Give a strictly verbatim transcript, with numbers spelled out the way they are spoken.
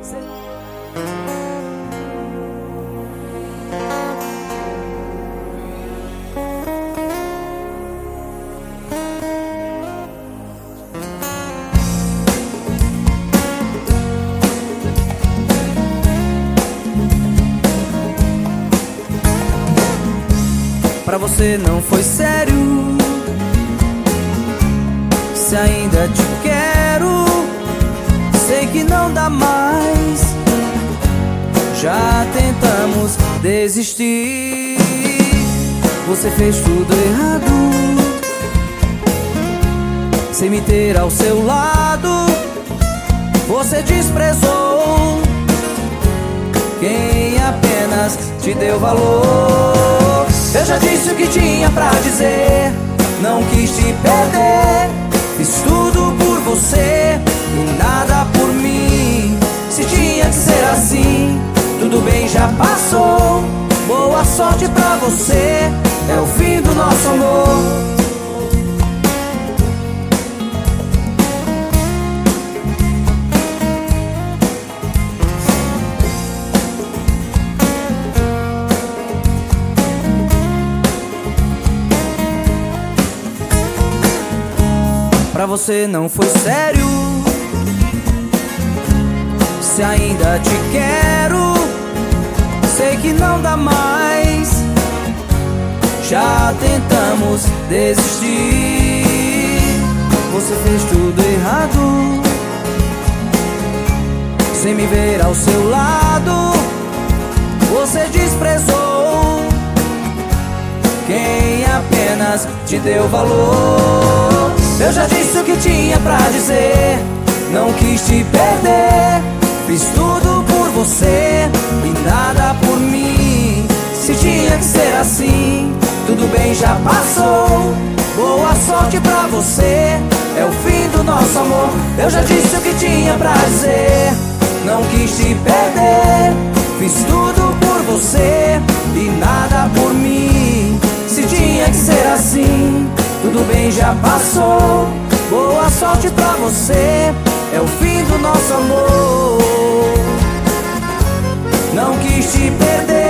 Pra você não foi sério. Se ainda te quero, sei que não dá mais. Já tentamos desistir. Você fez tudo errado, sem me ter ao seu lado. Você desprezou quem apenas te deu valor. Eu já disse o que tinha pra dizer, não quis te perder. Fiz tudo por você e nada por mim. Se tinha que ser assim, tudo bem, já passou. Boa sorte pra você, é o fim do nosso amor. Pra você não foi sério. Se ainda te quero, sei que não dá mais. Já tentamos desistir. Você fez tudo errado, sem me ver ao seu lado. Você desprezou quem apenas te deu valor. Eu já disse o que tinha pra dizer, não quis te perder. Fiz tudo por você e nada por mim. Se tinha que ser assim, tudo bem, já passou. Boa sorte pra você, é o fim do nosso amor. Eu já disse o que tinha pra dizer, não quis te perder. Fiz tudo por você e nada por mim. Se tinha que ser assim, tudo bem, já passou. Boa sorte pra você, é o fim do nosso amor. Não quis te perder.